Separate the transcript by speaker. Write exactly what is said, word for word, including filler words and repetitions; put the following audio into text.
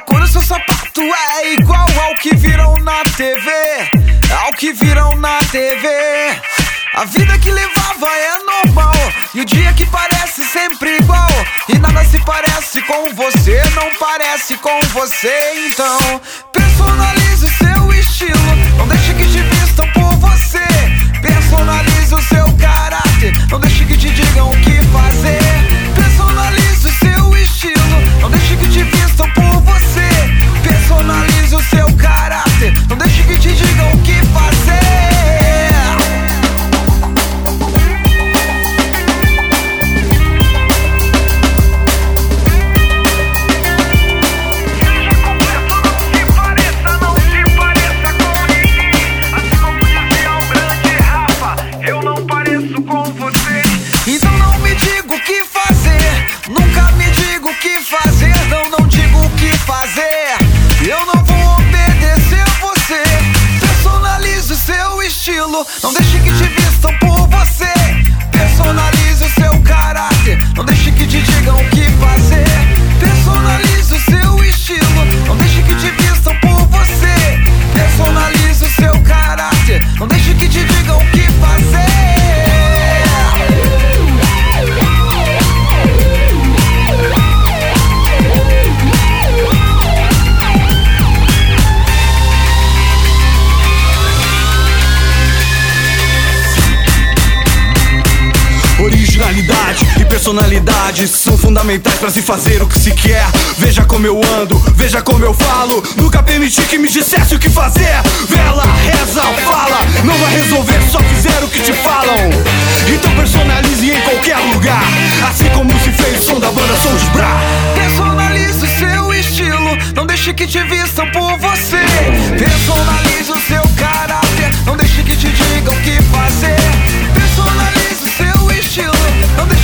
Speaker 1: cor do seu sapato é igual ao que viram na T V, ao que viram na T V. A vida que levava é normal, e o dia que parece sempre igual, e nada se parece com você, não parece com você. Então personalize o seu estilo, não deixe que te vistam por você. Personalize o seu caráter, não deixe que te digam o que fazer. Personalize o seu estilo, não deixe que te vistam por você. Personalize o seu caráter, não deixe que te digam o que fazer. Então não me diga o que fazer, nunca me diga o que fazer. Não, não digo o que fazer, eu não vou obedecer a você. Personalize o seu estilo, não deixe que te vistam por você. Personalize o seu caráter, não deixe que te digam o que fazer. Personalize o seu estilo, não deixe que te vistam por você. Personalize o seu caráter, não deixe que te digam o que fazer.
Speaker 2: Originalidade e personalidade são fundamentais pra se fazer o que se quer. Veja como eu ando, veja como eu falo. Nunca permiti que me dissesse o que fazer. Vela, reza, fala, não vai resolver, só fizer o que te falam. Então personalize em qualquer lugar, assim como se fez o som da banda Som de Bra.
Speaker 1: Personalize o seu estilo, não deixe que te vistam por você. Personalize o seu caráter, não deixe que te digam o que fazer. Personalize o seu estilo, não deixe